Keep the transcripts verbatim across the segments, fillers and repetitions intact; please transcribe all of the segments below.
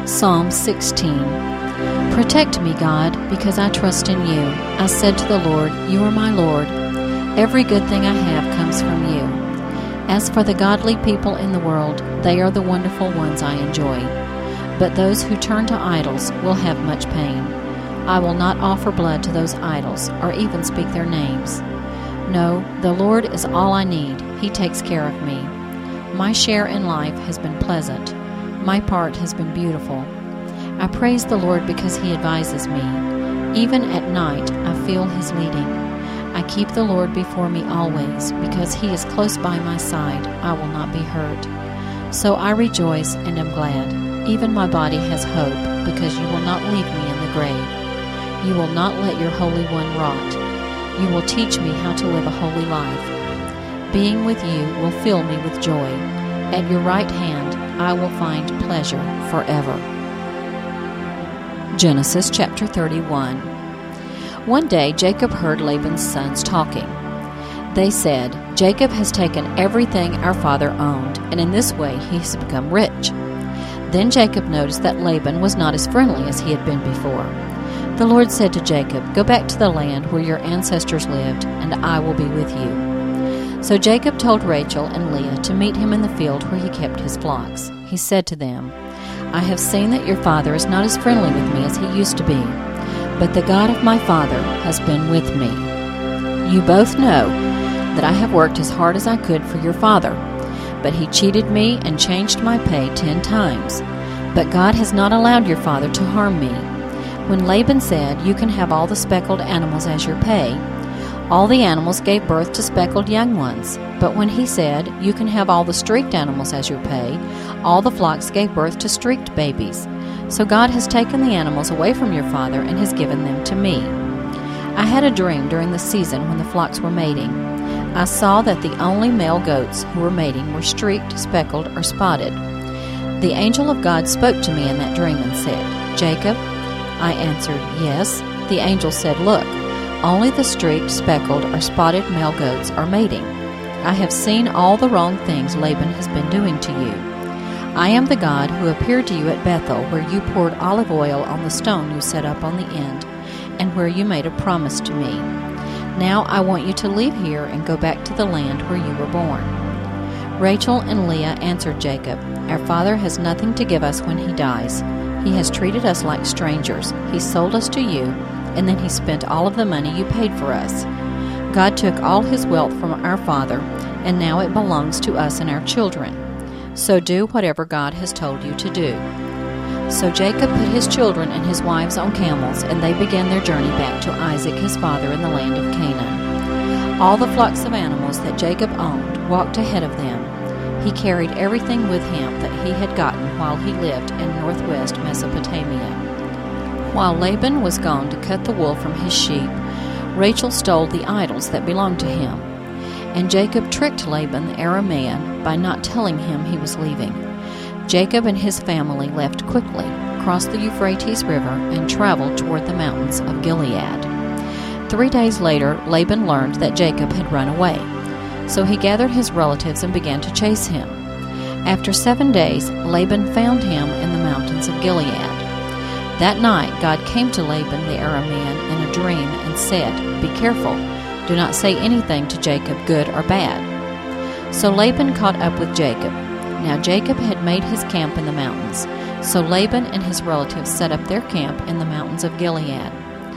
Psalm sixteen. Protect me, God, because I trust in you. I said to the Lord, you are my Lord. Every good thing I have comes from you. As for the godly people in the world, they are the wonderful ones I enjoy. But those who turn to idols will have much pain. I will not offer blood to those idols, or even speak their names. No, the Lord is all I need. He takes care of me. My share in life has been pleasant. My part has been beautiful. I praise the Lord because He advises me. Even at night, I feel His leading. I keep the Lord before me always, because He is close by my side. I will not be hurt. So I rejoice and am glad. Even my body has hope, because you will not leave me in the grave. You will not let your Holy One rot. You will teach me how to live a holy life. Being with you will fill me with joy. At your right hand I will find pleasure forever. Genesis chapter thirty-one. One day Jacob heard Laban's sons talking. They said, Jacob has taken everything our father owned, and in this way he has become rich. Then Jacob noticed that Laban was not as friendly as he had been before. The Lord said to Jacob, go back to the land where your ancestors lived, and I will be with you. So Jacob told Rachel and Leah to meet him in the field where he kept his flocks. He said to them, I have seen that your father is not as friendly with me as he used to be, but the God of my father has been with me. You both know that I have worked as hard as I could for your father, but he cheated me and changed my pay ten times. But God has not allowed your father to harm me. When Laban said, you can have all the speckled animals as your pay, all the animals gave birth to speckled young ones. But when he said, you can have all the streaked animals as your pay, all the flocks gave birth to streaked babies. So God has taken the animals away from your father and has given them to me. I had a dream during the season when the flocks were mating. I saw that the only male goats who were mating were streaked, speckled, or spotted. The angel of God spoke to me in that dream and said, Jacob? I answered, yes. The angel said, look, only the streaked, speckled, or spotted male goats are mating. I have seen all the wrong things Laban has been doing to you. I am the God who appeared to you at Bethel, where you poured olive oil on the stone you set up on the end, and where you made a promise to me. Now I want you to leave here and go back to the land where you were born. Rachel and Leah answered Jacob, our father has nothing to give us when he dies. He has treated us like strangers. He sold us to you, and then he spent all of the money you paid for us. God took all his wealth from our father, and now it belongs to us and our children. So do whatever God has told you to do. So Jacob put his children and his wives on camels, and they began their journey back to Isaac his father in the land of Canaan. All the flocks of animals that Jacob owned walked ahead of them. He carried everything with him that he had gotten while he lived in northwest Mesopotamia. While Laban was gone to cut the wool from his sheep, Rachel stole the idols that belonged to him. And Jacob tricked Laban the Aramean by not telling him he was leaving. Jacob and his family left quickly, crossed the Euphrates River, and traveled toward the mountains of Gilead. Three days later, Laban learned that Jacob had run away. So he gathered his relatives and began to chase him. After seven days, Laban found him in the mountains of Gilead. That night God came to Laban the Aramean in a dream and said, be careful, do not say anything to Jacob, good or bad. So Laban caught up with Jacob. Now Jacob had made his camp in the mountains. So Laban and his relatives set up their camp in the mountains of Gilead.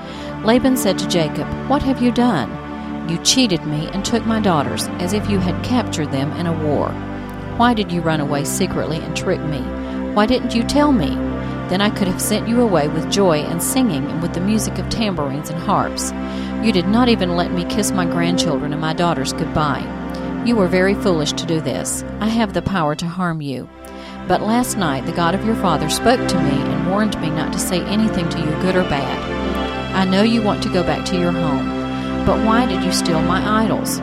Laban said to Jacob, what have you done? You cheated me and took my daughters, as if you had captured them in a war. Why did you run away secretly and trick me? Why didn't you tell me? Then I could have sent you away with joy and singing and with the music of tambourines and harps. You did not even let me kiss my grandchildren and my daughters goodbye. You were very foolish to do this. I have the power to harm you. But last night the God of your father spoke to me and warned me not to say anything to you, good or bad. I know you want to go back to your home. But why did you steal my idols?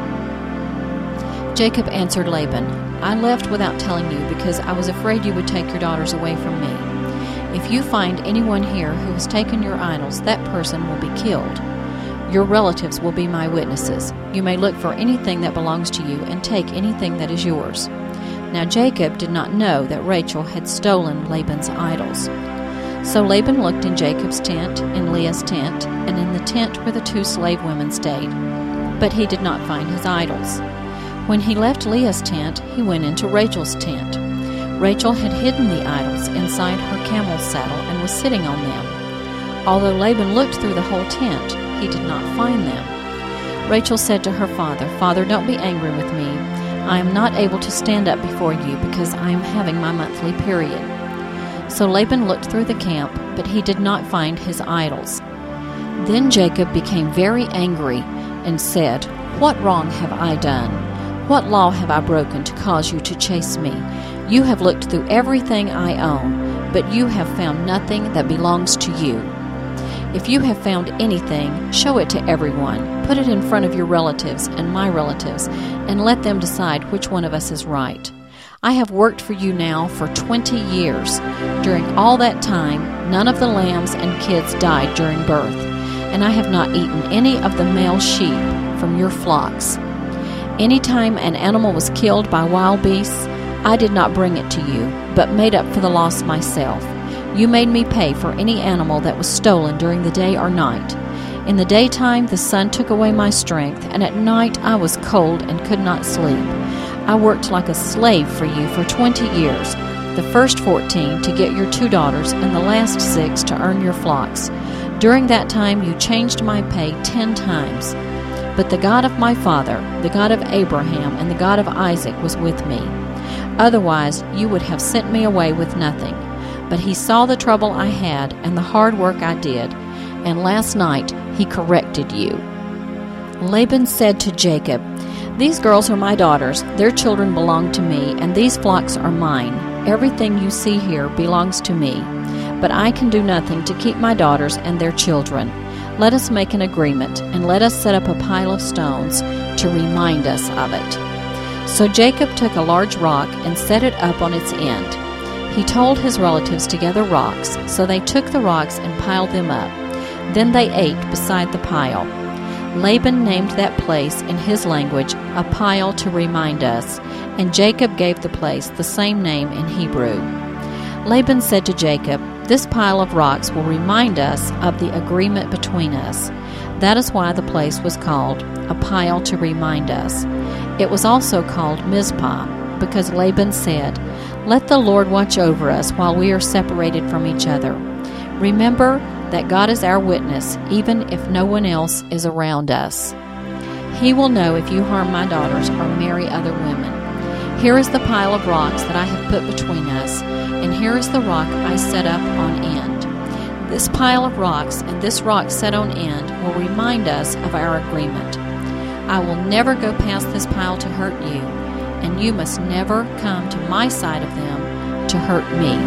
Jacob answered Laban, I left without telling you because I was afraid you would take your daughters away from me. If you find anyone here who has taken your idols, that person will be killed. Your relatives will be my witnesses. You may look for anything that belongs to you and take anything that is yours. Now Jacob did not know that Rachel had stolen Laban's idols. So Laban looked in Jacob's tent, in Leah's tent, and in the tent where the two slave women stayed, but he did not find his idols. When he left Leah's tent, he went into Rachel's tent. Rachel had hidden the idols inside her camel's saddle and was sitting on them. Although Laban looked through the whole tent, he did not find them. Rachel said to her father, "Father, don't be angry with me. I am not able to stand up before you because I am having my monthly period." So Laban looked through the camp, but he did not find his idols. Then Jacob became very angry and said, "What wrong have I done? What law have I broken to cause you to chase me? You have looked through everything I own, but you have found nothing that belongs to you. If you have found anything, show it to everyone. Put it in front of your relatives and my relatives, and let them decide which one of us is right. I have worked for you now for twenty years. During all that time, none of the lambs and kids died during birth, and I have not eaten any of the male sheep from your flocks. Anytime an animal was killed by wild beasts, I did not bring it to you, but made up for the loss myself. You made me pay for any animal that was stolen during the day or night. In the daytime the sun took away my strength, and at night I was cold and could not sleep. I worked like a slave for you for twenty years, the first fourteen to get your two daughters, and the last six to earn your flocks. During that time you changed my pay ten times. But the God of my father, the God of Abraham, and the God of Isaac was with me. Otherwise you would have sent me away with nothing. But he saw the trouble I had and the hard work I did, and last night he corrected you." Laban said to Jacob, "These girls are my daughters, their children belong to me, and these flocks are mine. Everything you see here belongs to me, but I can do nothing to keep my daughters and their children. Let us make an agreement, and let us set up a pile of stones to remind us of it." So Jacob took a large rock and set it up on its end. He told his relatives to gather rocks, so they took the rocks and piled them up. Then they ate beside the pile. Laban named that place in his language a pile to remind us, and Jacob gave the place the same name in Hebrew. Laban said to Jacob, "This pile of rocks will remind us of the agreement between us." That is why the place was called a pile to remind us. It was also called Mizpah, because Laban said, "Let the Lord watch over us while we are separated from each other. Remember that God is our witness, even if no one else is around us. He will know if you harm my daughters or marry other women. Here is the pile of rocks that I have put between us, and here is the rock I set up on end. This pile of rocks and this rock set on end will remind us of our agreement. I will never go past this pile to hurt you, and you must never come to my side of them to hurt me.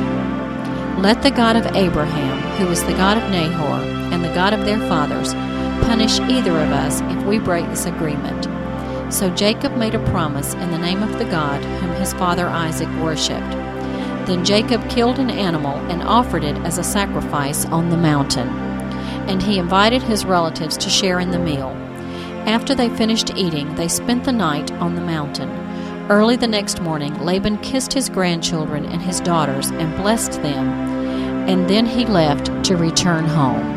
Let the God of Abraham, who is the God of Nahor, and the God of their fathers, punish either of us if we break this agreement." So Jacob made a promise in the name of the God whom his father Isaac worshipped. Then Jacob killed an animal and offered it as a sacrifice on the mountain. And he invited his relatives to share in the meal. After they finished eating, they spent the night on the mountain. Early the next morning, Laban kissed his grandchildren and his daughters and blessed them, and then he left to return home.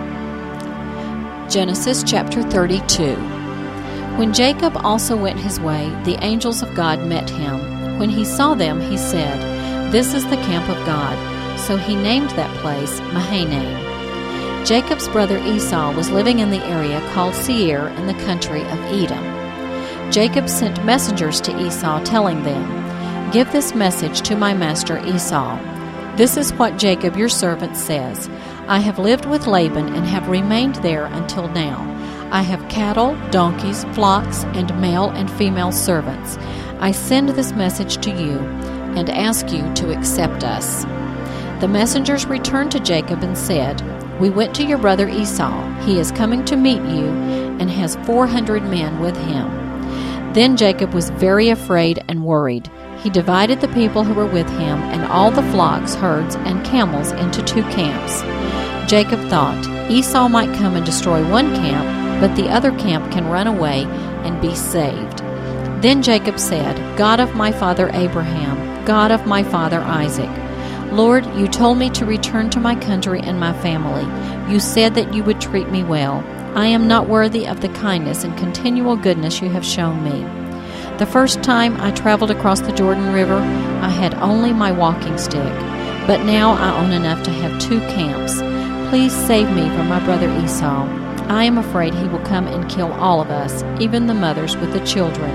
Genesis chapter thirty-two. When Jacob also went his way, the angels of God met him. When he saw them, he said, "This is the camp of God." So he named that place Mahanaim. Jacob's brother Esau was living in the area called Seir in the country of Edom. Jacob sent messengers to Esau, telling them, "Give this message to my master Esau. This is what Jacob your servant says. I have lived with Laban and have remained there until now. I have cattle, donkeys, flocks, and male and female servants. I send this message to you and ask you to accept us." The messengers returned to Jacob and said, "We went to your brother Esau. He is coming to meet you and has four hundred men with him." Then Jacob was very afraid and worried. He divided the people who were with him and all the flocks, herds, and camels into two camps. Jacob thought, Esau might come and destroy one camp, but the other camp can run away and be saved. Then Jacob said, "God of my father Abraham, God of my father Isaac, Lord, you told me to return to my country and my family. You said that you would treat me well. I am not worthy of the kindness and continual goodness you have shown me. The first time I traveled across the Jordan River, I had only my walking stick, but now I own enough to have two camps. Please save me from my brother Esau. I am afraid he will come and kill all of us, even the mothers with the children.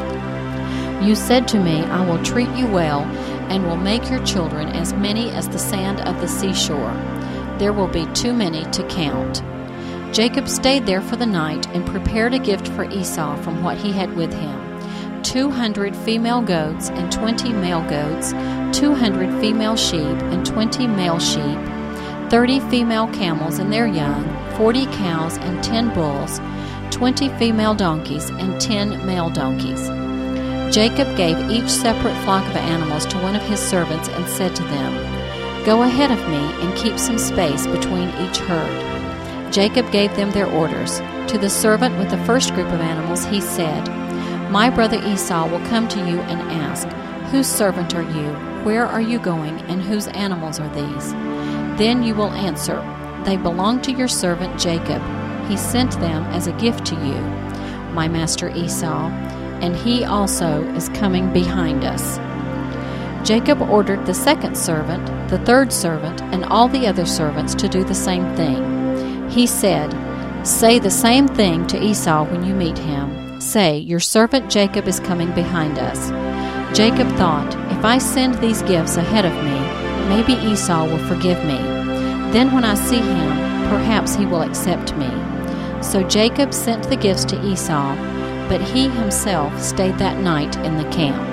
You said to me, I will treat you well and will make your children as many as the sand of the seashore. There will be too many to count. Jacob stayed there for the night and prepared a gift for Esau from what he had with him. Two hundred female goats and twenty male goats, two hundred female sheep and twenty male sheep, thirty female camels and their young, forty cows and ten bulls, twenty female donkeys and ten male donkeys. Jacob gave each separate flock of animals to one of his servants and said to them, Go ahead of me and keep some space between each herd. Jacob gave them their orders. To the servant with the first group of animals he said, My brother Esau will come to you and ask, Whose servant are you? Where are you going? And whose animals are these? Then you will answer, They belong to your servant Jacob. He sent them as a gift to you, my master Esau, and he also is coming behind us. Jacob ordered the second servant, the third servant, and all the other servants to do the same thing. He said, Say the same thing to Esau when you meet him. Say, Your servant Jacob is coming behind us. Jacob thought, If I send these gifts ahead of me, maybe Esau will forgive me. Then when I see him, perhaps he will accept me. So Jacob sent the gifts to Esau, but he himself stayed that night in the camp.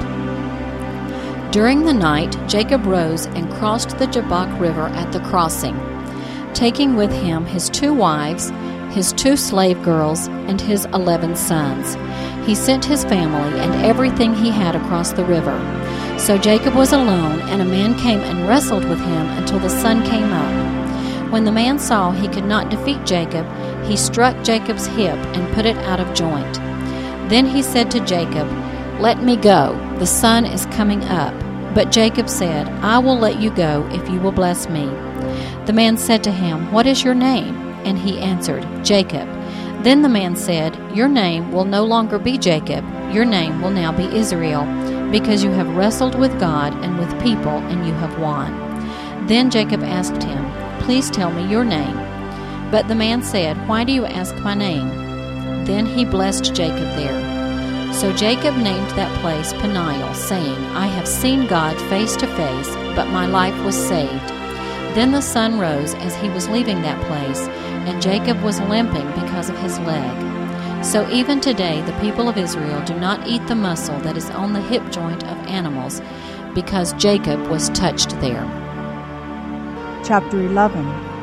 During the night, Jacob rose and crossed the Jabbok River at the crossing, taking with him his two wives, his two slave girls, and his eleven sons. He sent his family and everything he had across the river. So Jacob was alone, and a man came and wrestled with him until the sun came up. When the man saw he could not defeat Jacob, he struck Jacob's hip and put it out of joint. Then he said to Jacob, Let me go, the sun is coming up. But Jacob said, I will let you go if you will bless me. The man said to him, What is your name? And he answered, Jacob. Then the man said, Your name will no longer be Jacob, your name will now be Israel, because you have wrestled with God and with people, and you have won. Then Jacob asked him, Please tell me your name. But the man said, Why do you ask my name? Then he blessed Jacob there. So Jacob named that place Peniel, saying, I have seen God face to face, but my life was saved. Then the sun rose as he was leaving that place, and Jacob was limping because of his leg. So even today the people of Israel do not eat the muscle that is on the hip joint of animals, because Jacob was touched there. Chapter eleven.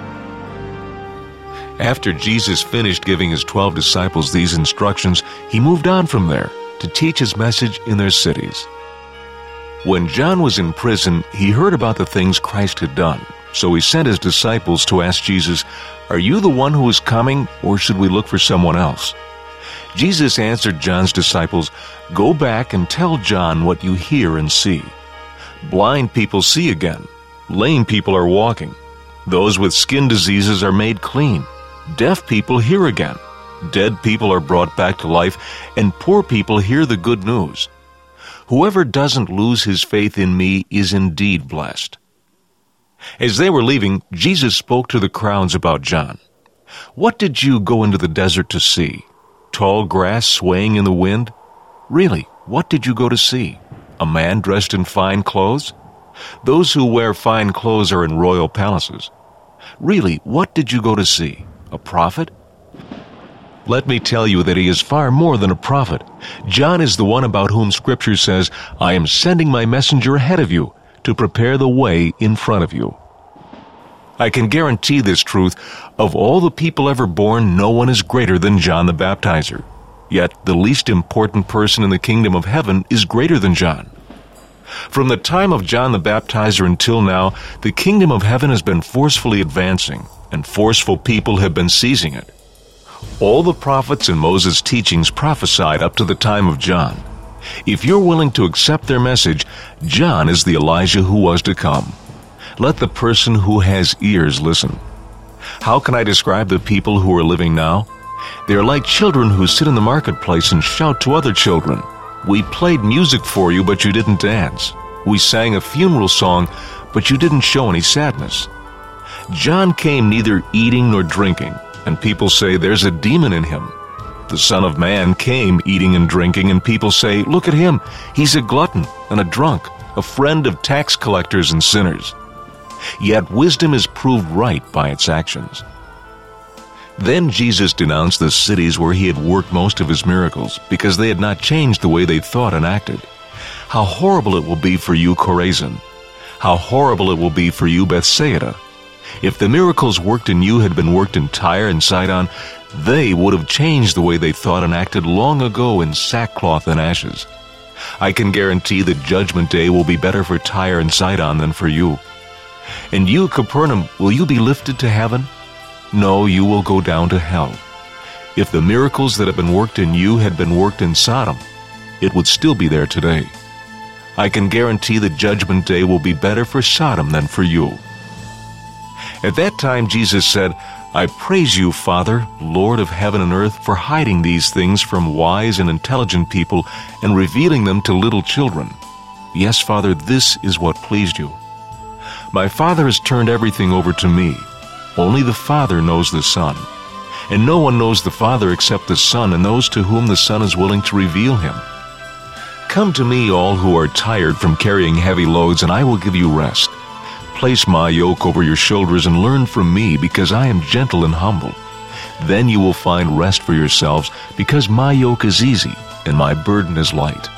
After Jesus finished giving his twelve disciples these instructions, he moved on from there to teach his message in their cities. When John was in prison, he heard about the things Christ had done. So he sent his disciples to ask Jesus, Are you the one who is coming, or should we look for someone else? Jesus answered John's disciples, Go back and tell John what you hear and see. Blind people see again. Lame people are walking. Those with skin diseases are made clean. Deaf people hear again. Dead people are brought back to life, and poor people hear the good news. Whoever doesn't lose his faith in me is indeed blessed. As they were leaving, Jesus spoke to the crowds about John. What did you go into the desert to see? Tall grass swaying in the wind? Really, what did you go to see? A man dressed in fine clothes? Those who wear fine clothes are in royal palaces. Really, what did you go to see? A prophet? Let me tell you that he is far more than a prophet. John is the one about whom Scripture says, I am sending my messenger ahead of you to prepare the way in front of you. I can guarantee this truth. Of all the people ever born, no one is greater than John the Baptizer. Yet the least important person in the kingdom of heaven is greater than John. From the time of John the Baptizer until now, the kingdom of heaven has been forcefully advancing, and forceful people have been seizing it. All the prophets and Moses' teachings prophesied up to the time of John. If you're willing to accept their message, John is the Elijah who was to come. Let the person who has ears listen. How can I describe the people who are living now? They are like children who sit in the marketplace and shout to other children, "We played music for you, but you didn't dance. We sang a funeral song, but you didn't show any sadness." John came neither eating nor drinking, and people say there's a demon in him. The Son of Man came eating and drinking, and people say, "Look at him, he's a glutton and a drunk, a friend of tax collectors and sinners." Yet wisdom is proved right by its actions. Then Jesus denounced the cities where he had worked most of his miracles, because they had not changed the way they thought and acted. "How horrible it will be for you, Chorazin! How horrible it will be for you, Bethsaida! If the miracles worked in you had been worked in Tyre and Sidon, they would have changed the way they thought and acted long ago in sackcloth and ashes. I can guarantee the judgment day will be better for Tyre and Sidon than for you. And you, Capernaum, will you be lifted to heaven? No, you will go down to hell. If the miracles that have been worked in you had been worked in Sodom, it would still be there today. I can guarantee the judgment day will be better for Sodom than for you." At that time Jesus said, "I praise you, Father, Lord of heaven and earth, for hiding these things from wise and intelligent people and revealing them to little children. Yes, Father, this is what pleased you. My Father has turned everything over to me. Only the Father knows the Son, and no one knows the Father except the Son and those to whom the Son is willing to reveal him. Come to me, all who are tired from carrying heavy loads, and I will give you rest. Place my yoke over your shoulders and learn from me, because I am gentle and humble. Then you will find rest for yourselves, because my yoke is easy and my burden is light."